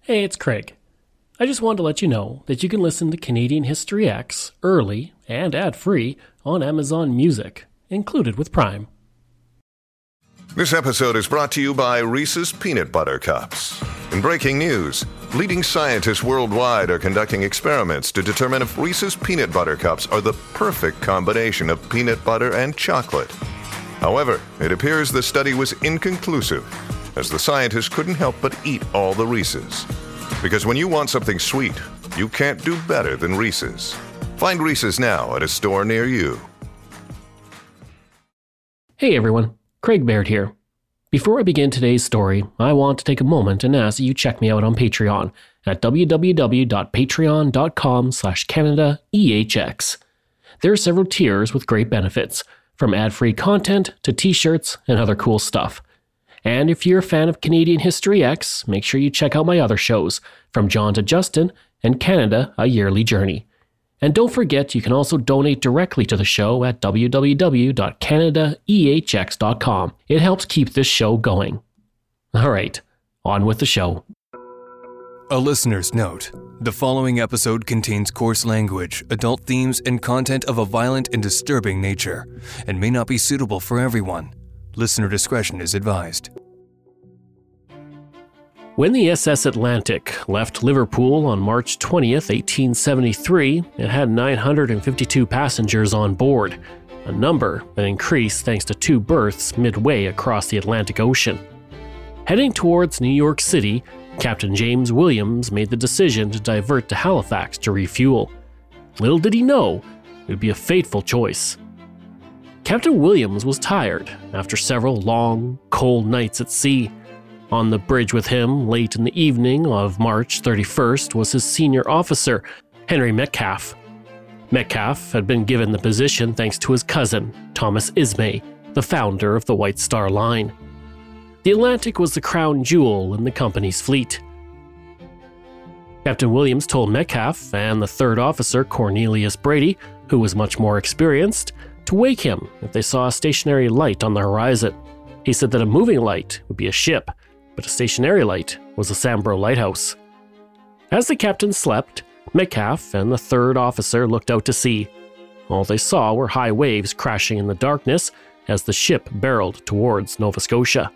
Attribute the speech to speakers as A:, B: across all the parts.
A: Hey, it's Craig. I just wanted to let you know that you can listen to Canadian History X early and ad-free on Amazon Music, included with Prime.
B: This episode is brought to you by Reese's Peanut Butter Cups. In breaking news, leading scientists worldwide are conducting experiments to determine if Reese's Peanut Butter Cups are the perfect combination of peanut butter and chocolate. However, it appears the study was inconclusive, as the scientists couldn't help but eat all the Reese's. Because when you want something sweet, you can't do better than Reese's. Find Reese's now at a store near you.
A: Hey everyone, Craig Baird here. Before I begin today's story, I want to take a moment and ask that you check me out on Patreon at www.patreon.com/CanadaEHX. There are several tiers with great benefits, from ad-free content to t-shirts and other cool stuff. And if you're a fan of Canadian History X, make sure you check out my other shows, From John to Justin and Canada, A Yearly Journey. And don't forget, you can also donate directly to the show at www.canadaehx.com. It helps keep this show going. All right, on with the show.
C: A listener's note. The following episode contains coarse language, adult themes, and content of a violent and disturbing nature, and may not be suitable for everyone. Listener discretion is advised.
A: When the SS Atlantic left Liverpool on March 20th, 1873, it had 952 passengers on board, a number that increased thanks to two berths midway across the Atlantic Ocean. Heading towards New York City, Captain James Williams made the decision to divert to Halifax to refuel. Little did he know, it would be a fateful choice. Captain Williams was tired after several long, cold nights at sea. On the bridge with him late in the evening of March 31st was his senior officer, Henry Metcalfe. Metcalfe had been given the position thanks to his cousin, Thomas Ismay, the founder of the White Star Line. The Atlantic was the crown jewel in the company's fleet. Captain Williams told Metcalfe and the third officer, Cornelius Brady, who was much more experienced, to wake him if they saw a stationary light on the horizon. He said that a moving light would be a ship, but a stationary light was a Sambro lighthouse. As the captain slept, Metcalfe and the third officer looked out to sea. All they saw were high waves crashing in the darkness as the ship barreled towards Nova Scotia.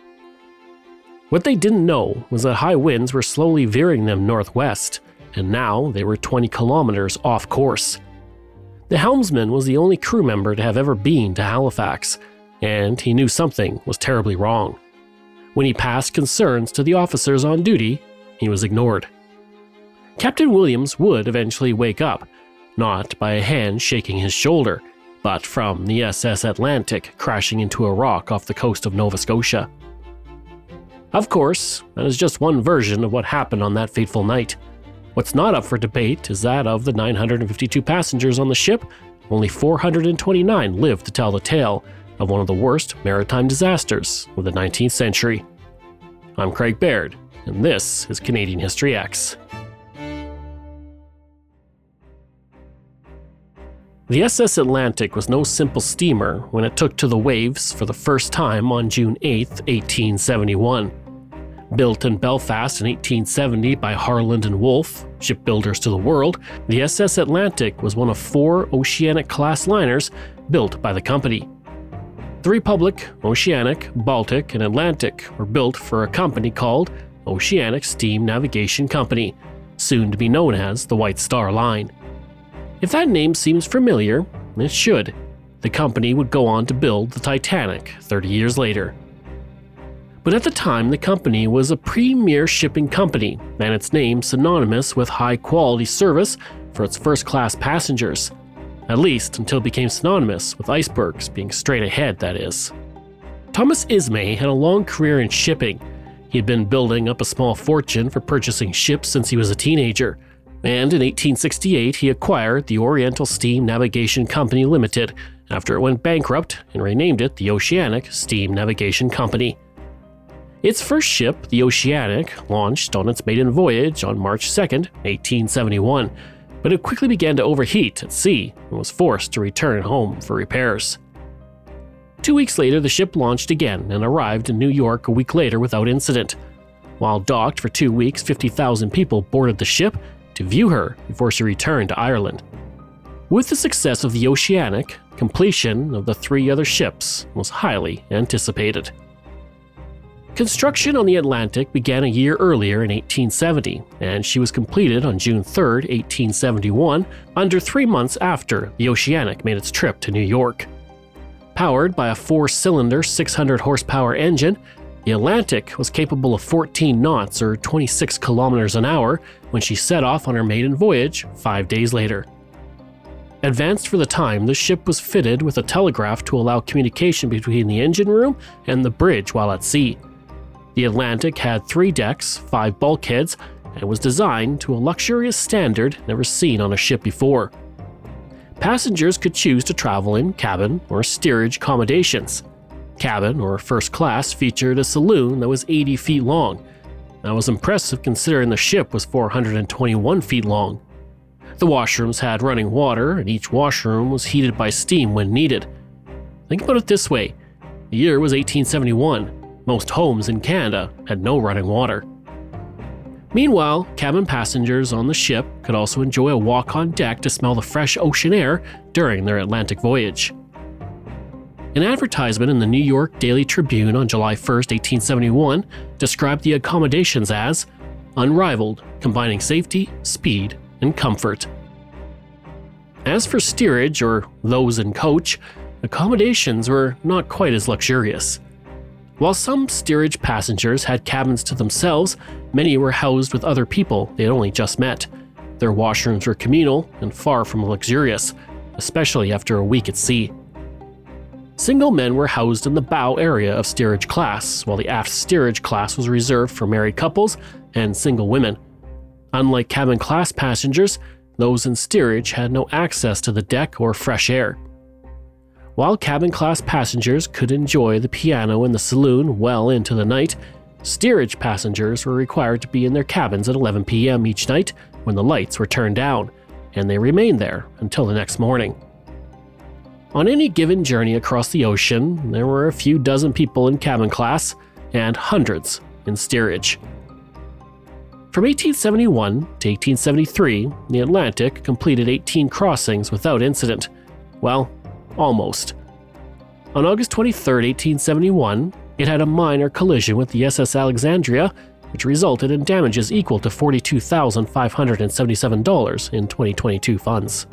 A: What they didn't know was that high winds were slowly veering them northwest, and now they were 20 kilometers off course. The helmsman was the only crew member to have ever been to Halifax, and he knew something was terribly wrong. When he passed concerns to the officers on duty, he was ignored. Captain Williams would eventually wake up, not by a hand shaking his shoulder, but from the SS Atlantic crashing into a rock off the coast of Nova Scotia. Of course, that is just one version of what happened on that fateful night. What's not up for debate is that of the 952 passengers on the ship, only 429 lived to tell the tale of one of the worst maritime disasters of the 19th century. I'm Craig Baird, and this is Canadian History X. The SS Atlantic was no simple steamer when it took to the waves for the first time on June 8, 1871. Built in Belfast in 1870 by Harland and Wolff, shipbuilders to the world, the SS Atlantic was one of 4 Oceanic-class liners built by the company. The Republic, Oceanic, Baltic, and Atlantic were built for a company called Oceanic Steam Navigation Company, soon to be known as the White Star Line. If that name seems familiar, it should. The company would go on to build the Titanic 30 years later. But at the time, the company was a premier shipping company, and its name synonymous with high-quality service for its first-class passengers. At least until it became synonymous with icebergs being straight ahead, that is. Thomas Ismay had a long career in shipping. He had been building up a small fortune for purchasing ships since he was a teenager, and in 1868 he acquired the Oriental Steam Navigation Company Limited after it went bankrupt and renamed it the Oceanic Steam Navigation Company. Its first ship, the Oceanic, launched on its maiden voyage on March 2, 1871, but it quickly began to overheat at sea and was forced to return home for repairs. 2 weeks later, the ship launched again and arrived in New York a week later without incident. While docked for 2 weeks, 50,000 people boarded the ship to view her before she returned to Ireland. With the success of the Oceanic, completion of the 3 other ships was highly anticipated. Construction on the Atlantic began a year earlier in 1870, and she was completed on June 3, 1871, under 3 months after the Oceanic made its trip to New York. Powered by a 4-cylinder, 600-horsepower engine, the Atlantic was capable of 14 knots or 26 kilometers an hour when she set off on her maiden voyage 5 days later. Advanced for the time, the ship was fitted with a telegraph to allow communication between the engine room and the bridge while at sea. The Atlantic had 3 decks, 5 bulkheads, and was designed to a luxurious standard never seen on a ship before. Passengers could choose to travel in cabin or steerage accommodations. Cabin, or first class, featured a saloon that was 80 feet long. That was impressive considering the ship was 421 feet long. The washrooms had running water, and each washroom was heated by steam when needed. Think about it this way. The year was 1871. Most homes in Canada had no running water. Meanwhile, cabin passengers on the ship could also enjoy a walk on deck to smell the fresh ocean air during their Atlantic voyage. An advertisement in the New York Daily Tribune on July 1, 1871, described the accommodations as unrivaled, combining safety, speed, and comfort. As for steerage, or those in coach, accommodations were not quite as luxurious. While some steerage passengers had cabins to themselves, many were housed with other people they had only just met. Their washrooms were communal and far from luxurious, especially after a week at sea. Single men were housed in the bow area of steerage class, while the aft steerage class was reserved for married couples and single women. Unlike cabin class passengers, those in steerage had no access to the deck or fresh air. While cabin class passengers could enjoy the piano in the saloon well into the night, steerage passengers were required to be in their cabins at 11 p.m. each night when the lights were turned down, and they remained there until the next morning. On any given journey across the ocean, there were a few dozen people in cabin class and hundreds in steerage. From 1871 to 1873, the Atlantic completed 18 crossings without incident. Well, almost. On August 23, 1871, it had a minor collision with the SS Alexandria, which resulted in damages equal to $42,577 in 2022 funds.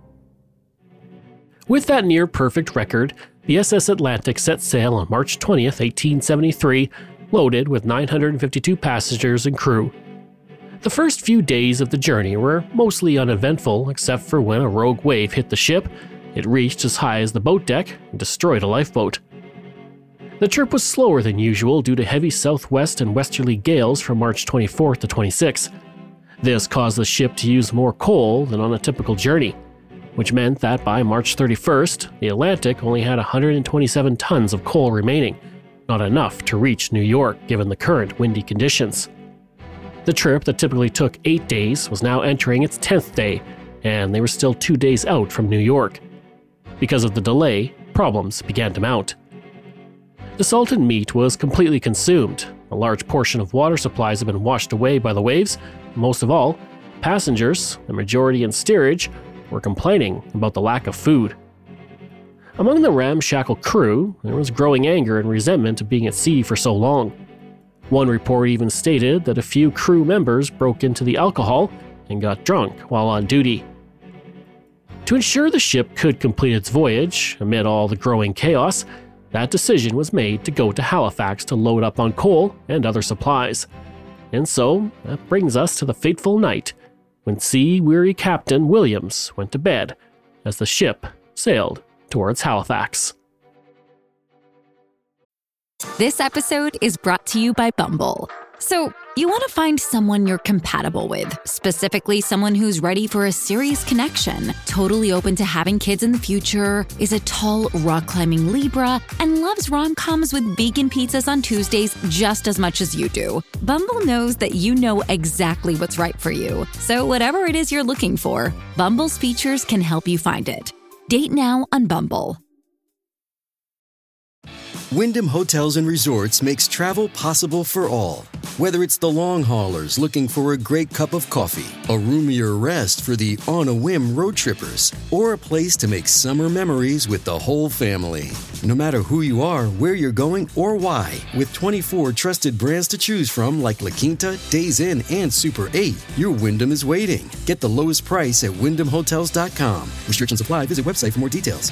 A: With that near-perfect record, the SS Atlantic set sail on March 20, 1873, loaded with 952 passengers and crew. The first few days of the journey were mostly uneventful except for when a rogue wave hit the ship. It reached as high as the boat deck and destroyed a lifeboat. The trip was slower than usual due to heavy southwest and westerly gales from March 24th to 26th. This caused the ship to use more coal than on a typical journey, which meant that by March 31st, the Atlantic only had 127 tons of coal remaining, not enough to reach New York given the current windy conditions. The trip that typically took 8 days was now entering its 10th day, and they were still 2 days out from New York. Because of the delay, problems began to mount. The salted meat was completely consumed. A large portion of water supplies had been washed away by the waves. Most of all, passengers, the majority in steerage, were complaining about the lack of food. Among the ramshackle crew, there was growing anger and resentment of being at sea for so long. One report even stated that a few crew members broke into the alcohol and got drunk while on duty. To ensure the ship could complete its voyage, amid all the growing chaos, that decision was made to go to Halifax to load up on coal and other supplies. And so, that brings us to the fateful night when sea-weary Captain Williams went to bed as the ship sailed towards Halifax.
D: This episode is brought to you by Bumble. So, you want to find someone you're compatible with, specifically someone who's ready for a serious connection, totally open to having kids in the future, is a tall, rock-climbing Libra, and loves rom-coms with vegan pizzas on Tuesdays just as much as you do. Bumble knows that you know exactly what's right for you. So whatever it is you're looking for, Bumble's features can help you find it. Date now on Bumble.
E: Wyndham Hotels & Resorts makes travel possible for all. Whether it's the long haulers looking for a great cup of coffee, a roomier rest for the on-a-whim road trippers, or a place to make summer memories with the whole family. No matter who you are, where you're going, or why, with 24 trusted brands to choose from like La Quinta, Days Inn, and Super 8, your Wyndham is waiting. Get the lowest price at WyndhamHotels.com. Restrictions apply. Visit website for more details.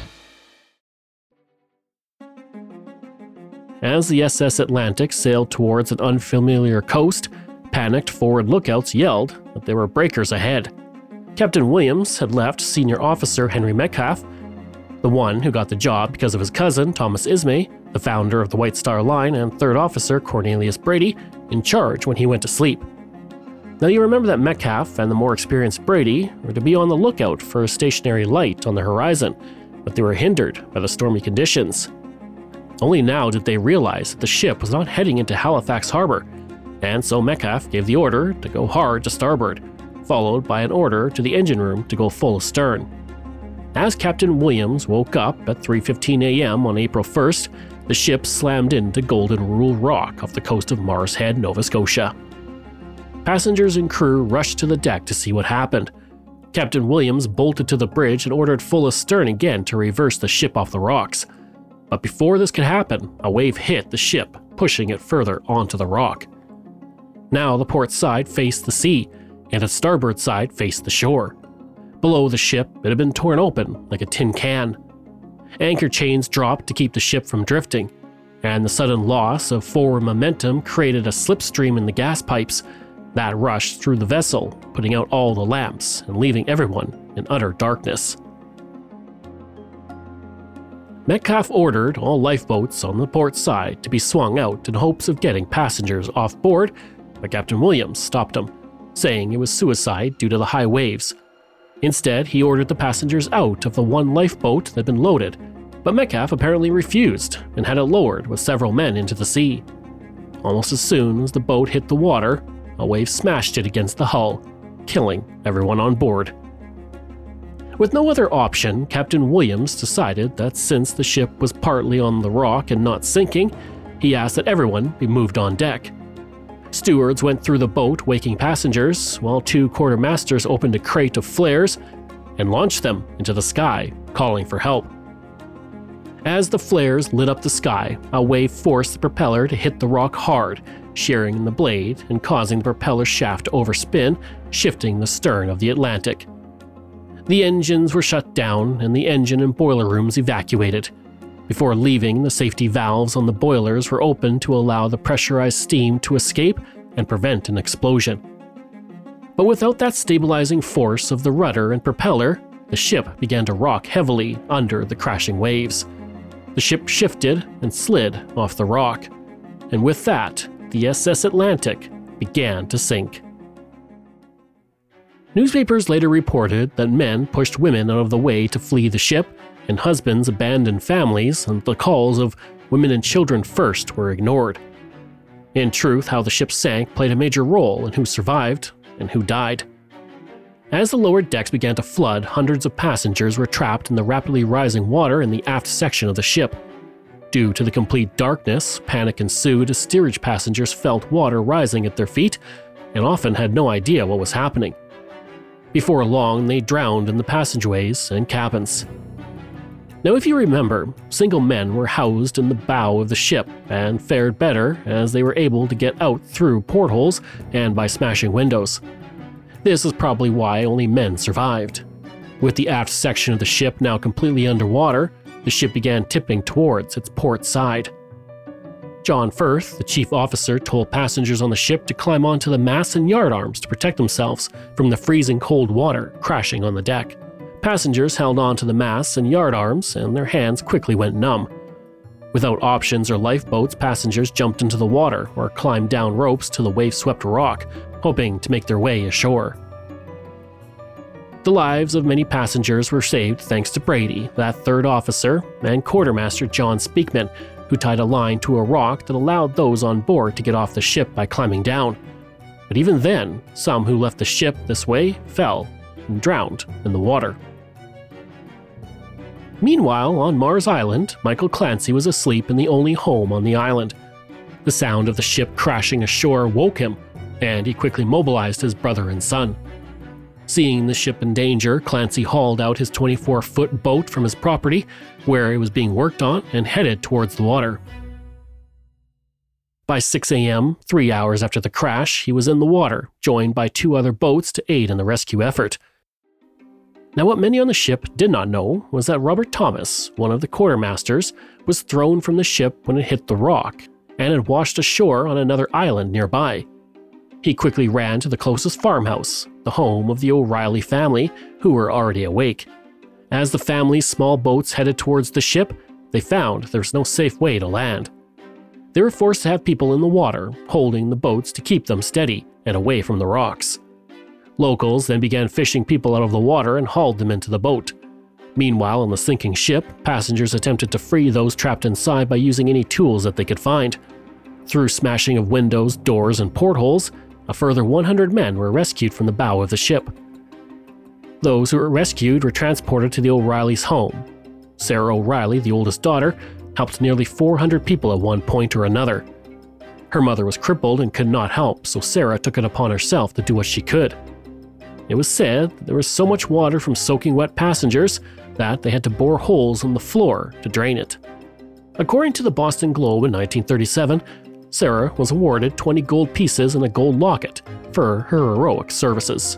A: As the SS Atlantic sailed towards an unfamiliar coast, panicked forward lookouts yelled that there were breakers ahead. Captain Williams had left Senior Officer Henry Metcalfe, the one who got the job because of his cousin Thomas Ismay, the founder of the White Star Line, and Third Officer Cornelius Brady, in charge when he went to sleep. Now you remember that Metcalfe and the more experienced Brady were to be on the lookout for a stationary light on the horizon, but they were hindered by the stormy conditions. Only now did they realize that the ship was not heading into Halifax Harbor, and so Metcalfe gave the order to go hard to starboard, followed by an order to the engine room to go full astern. As Captain Williams woke up at 3:15 a.m. on April 1st, the ship slammed into Golden Rule Rock off the coast of Mars Head, Nova Scotia. Passengers and crew rushed to the deck to see what happened. Captain Williams bolted to the bridge and ordered full astern again to reverse the ship off the rocks. But before this could happen, a wave hit the ship, pushing it further onto the rock. Now the port side faced the sea, and its starboard side faced the shore. Below the ship, it had been torn open like a tin can. Anchor chains dropped to keep the ship from drifting, and the sudden loss of forward momentum created a slipstream in the gas pipes that rushed through the vessel, putting out all the lamps and leaving everyone in utter darkness. Metcalfe ordered all lifeboats on the port side to be swung out in hopes of getting passengers off board, but Captain Williams stopped him, saying it was suicide due to the high waves. Instead, he ordered the passengers out of the one lifeboat that had been loaded, but Metcalfe apparently refused and had it lowered with several men into the sea. Almost as soon as the boat hit the water, a wave smashed it against the hull, killing everyone on board. With no other option, Captain Williams decided that since the ship was partly on the rock and not sinking, he asked that everyone be moved on deck. Stewards went through the boat waking passengers, while two quartermasters opened a crate of flares and launched them into the sky, calling for help. As the flares lit up the sky, a wave forced the propeller to hit the rock hard, shearing in the blade and causing the propeller shaft to overspin, shifting the stern of the Atlantic. The engines were shut down and the engine and boiler rooms evacuated. Before leaving, the safety valves on the boilers were opened to allow the pressurized steam to escape and prevent an explosion. But without that stabilizing force of the rudder and propeller, the ship began to rock heavily under the crashing waves. The ship shifted and slid off the rock, and with that, the SS Atlantic began to sink. Newspapers later reported that men pushed women out of the way to flee the ship, and husbands abandoned families, and the calls of women and children first were ignored. In truth, how the ship sank played a major role in who survived and who died. As the lower decks began to flood, hundreds of passengers were trapped in the rapidly rising water in the aft section of the ship. Due to the complete darkness, panic ensued as steerage passengers felt water rising at their feet and often had no idea what was happening. Before long, they drowned in the passageways and cabins. Now, if you remember, single men were housed in the bow of the ship and fared better as they were able to get out through portholes and by smashing windows. This is probably why only men survived. With the aft section of the ship now completely underwater, the ship began tipping towards its port side. John Firth, the chief officer, told passengers on the ship to climb onto the masts and yardarms to protect themselves from the freezing cold water crashing on the deck. Passengers held onto the masts and yardarms, and their hands quickly went numb. Without options or lifeboats, passengers jumped into the water or climbed down ropes to the wave-swept rock, hoping to make their way ashore. The lives of many passengers were saved thanks to Brady, that third officer, and quartermaster John Speakman, who tied a line to a rock that allowed those on board to get off the ship by climbing down. But even then, some who left the ship this way fell and drowned in the water. Meanwhile, on Mars Island, Michael Clancy was asleep in the only home on the island. The sound of the ship crashing ashore woke him, and he quickly mobilized his brother and son. Seeing the ship in danger, Clancy hauled out his 24-foot boat from his property, where it was being worked on, and headed towards the water. By 6 a.m., 3 hours after the crash, he was in the water, joined by 2 other boats to aid in the rescue effort. Now, what many on the ship did not know was that Robert Thomas, one of the quartermasters, was thrown from the ship when it hit the rock, and had washed ashore on another island nearby. He quickly ran to the closest farmhouse, the home of the O'Reilly family, who were already awake. As the family's small boats headed towards the ship, they found there was no safe way to land. They were forced to have people in the water, holding the boats to keep them steady and away from the rocks. Locals then began fishing people out of the water and hauled them into the boat. Meanwhile, on the sinking ship, passengers attempted to free those trapped inside by using any tools that they could find. Through smashing of windows, doors, and portholes, a further 100 men were rescued from the bow of the ship. Those who were rescued were transported to the O'Reilly's home. Sarah O'Reilly, the oldest daughter, helped nearly 400 people at one point or another. Her mother was crippled and could not help, so Sarah took it upon herself to do what she could. It was said that there was so much water from soaking wet passengers that they had to bore holes in the floor to drain it. According to the Boston Globe in 1937, Sarah was awarded 20 gold pieces and a gold locket for her heroic services.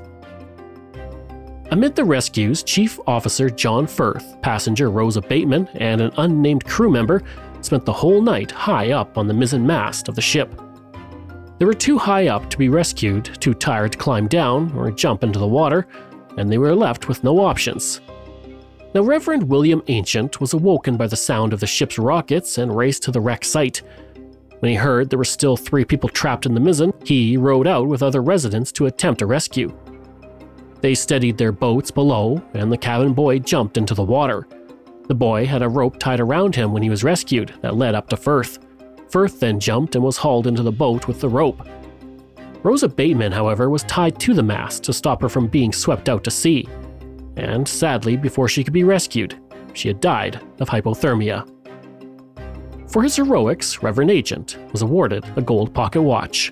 A: Amid the rescues, Chief Officer John Firth, passenger Rosa Bateman, and an unnamed crew member spent the whole night high up on the mizzen mast of the ship. They were too high up to be rescued, too tired to climb down or jump into the water, and they were left with no options. Now, Reverend William Ancient was awoken by the sound of the ship's rockets and raced to the wreck site. When he heard there were still 3 people trapped in the mizzen, he rowed out with other residents to attempt a rescue. They steadied their boats below, and the cabin boy jumped into the water. The boy had a rope tied around him when he was rescued that led up to Firth. Firth then jumped and was hauled into the boat with the rope. Rosa Bateman, however, was tied to the mast to stop her from being swept out to sea. And sadly, before she could be rescued, she had died of hypothermia. For his heroics, Reverend Ancient was awarded a gold pocket watch.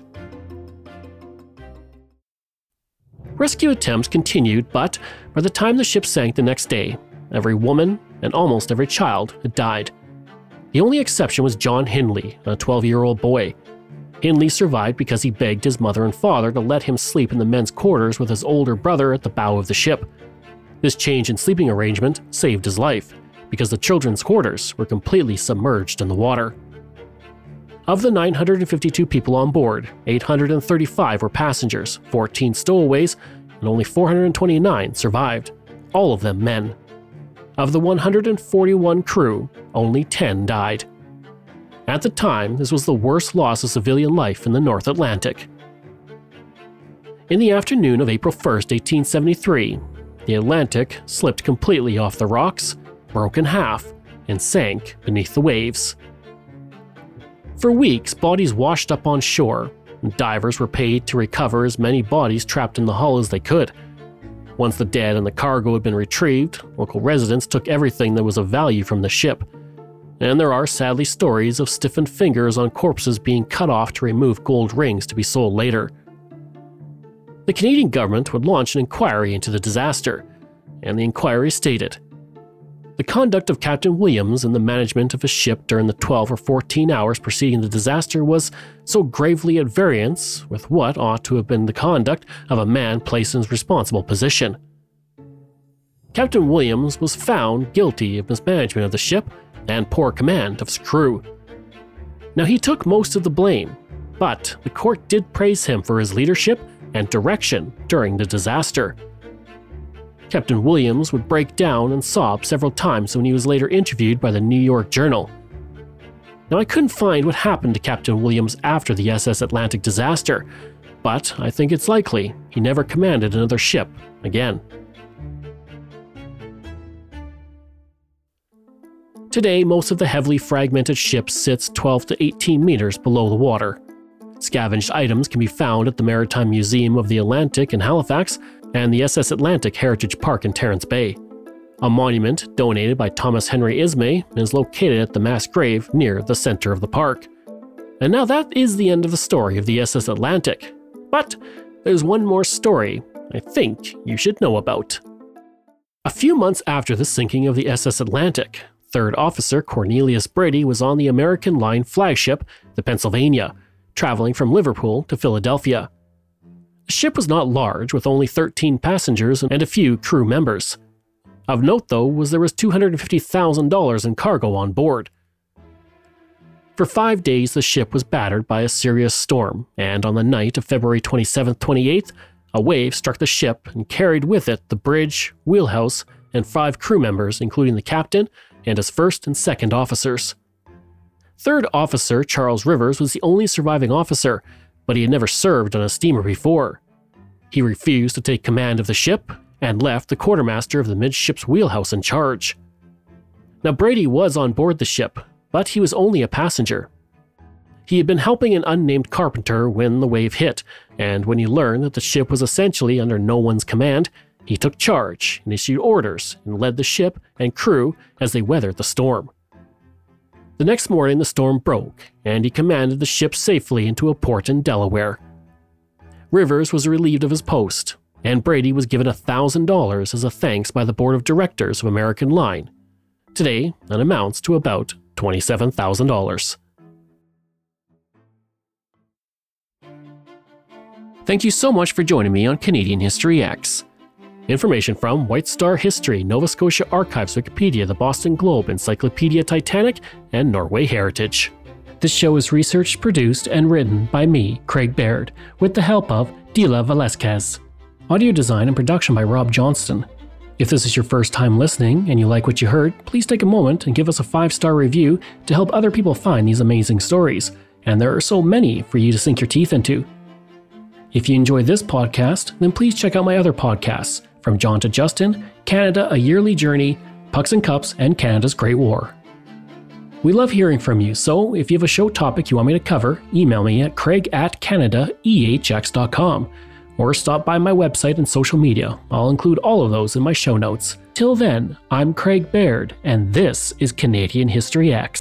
A: Rescue attempts continued, but by the time the ship sank the next day, every woman and almost every child had died. The only exception was John Hindley, a 12-year-old boy. Hindley survived because he begged his mother and father to let him sleep in the men's quarters with his older brother at the bow of the ship. This change in sleeping arrangement saved his life, because the children's quarters were completely submerged in the water. Of the 952 people on board, 835 were passengers, 14 stowaways, and only 429 survived, all of them men. Of the 141 crew, only 10 died. At the time, this was the worst loss of civilian life in the North Atlantic. In the afternoon of April 1st, 1873, the Atlantic slipped completely off the rocks, broke in half, and sank beneath the waves. For weeks, bodies washed up on shore, and divers were paid to recover as many bodies trapped in the hull as they could. Once the dead and the cargo had been retrieved, local residents took everything that was of value from the ship. And there are sadly stories of stiffened fingers on corpses being cut off to remove gold rings to be sold later. The Canadian government would launch an inquiry into the disaster, and the inquiry stated, "The conduct of Captain Williams and the management of his ship during the 12 or 14 hours preceding the disaster was so gravely at variance with what ought to have been the conduct of a man placed in his responsible position. Captain Williams was found guilty of mismanagement of the ship and poor command of his crew. Now, he took most of the blame, but the court did praise him for his leadership and direction during the disaster." Captain Williams would break down and sob several times when he was later interviewed by the New York Journal. Now, I couldn't find what happened to Captain Williams after the SS Atlantic disaster, but I think it's likely he never commanded another ship again. Today, most of the heavily fragmented ship sits 12 to 18 meters below the water. Scavenged items can be found at the Maritime Museum of the Atlantic in Halifax and the SS Atlantic Heritage Park in Terrence Bay. A monument donated by Thomas Henry Ismay is located at the mass grave near the center of the park. And now that is the end of the story of the SS Atlantic. But there's one more story I think you should know about. A few months after the sinking of the SS Atlantic, 3rd Officer Cornelius Brady was on the American Line flagship, the Pennsylvania, traveling from Liverpool to Philadelphia. The ship was not large, with only 13 passengers and a few crew members. Of note, though, was there was $250,000 in cargo on board. For 5 days, the ship was battered by a serious storm, and on the night of February 27th, 28th, a wave struck the ship and carried with it the bridge, wheelhouse, and 5 crew members, including the captain and his 1st and 2nd officers. 3rd Officer Charles Rivers was the only surviving officer, but he had never served on a steamer before. He refused to take command of the ship and left the quartermaster of the midship's wheelhouse in charge. Now, Brady was on board the ship, but he was only a passenger. He had been helping an unnamed carpenter when the wave hit, and when he learned that the ship was essentially under no one's command, he took charge and issued orders and led the ship and crew as they weathered the storm. The next morning, the storm broke, and he commanded the ship safely into a port in Delaware. Rivers was relieved of his post, and Brady was given $1,000 as a thanks by the Board of Directors of American Line. Today, that amounts to about $27,000. Thank you so much for joining me on Canadian History X. Information from White Star History, Nova Scotia Archives, Wikipedia, the Boston Globe, Encyclopedia Titanic, and Norway Heritage. This show is researched, produced, and written by me, Craig Baird, with the help of Dila Velasquez. Audio design and production by Rob Johnston. If this is your first time listening and you like what you heard, please take a moment and give us a 5-star review to help other people find these amazing stories. And there are so many for you to sink your teeth into. If you enjoy this podcast, then please check out my other podcasts, From John to Justin, Canada, A Yearly Journey, Pucks and Cups, and Canada's Great War. We love hearing from you, so if you have a show topic you want me to cover, email me at craig@canadaehx.com, or stop by my website and social media. I'll include all of those in my show notes. Till then, I'm Craig Baird, and this is Canadian History X.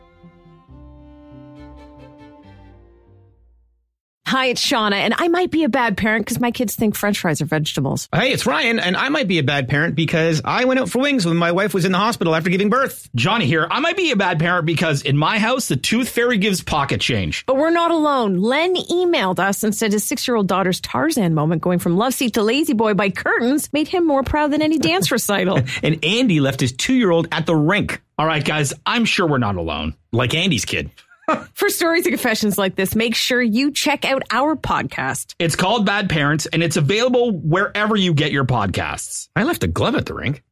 F: Hi, it's Shauna, and I might be a bad parent because my kids think French fries are vegetables.
G: Hey, it's Ryan, and I might be a bad parent because I went out for wings when my wife was in the hospital after giving birth.
H: Johnny here. I might be a bad parent because in my house, the tooth fairy gives pocket change.
F: But we're not alone. Len emailed us and said his 6-year-old daughter's Tarzan moment going from love seat to lazy boy by curtains made him more proud than any dance recital.
G: And Andy left his 2-year-old at the rink.
H: All right, guys, I'm sure we're not alone. Like Andy's kid.
F: For stories and confessions like this, make sure you check out our podcast.
H: It's called Bad Parents, and it's available wherever you get your podcasts.
G: I left a glove at the rink.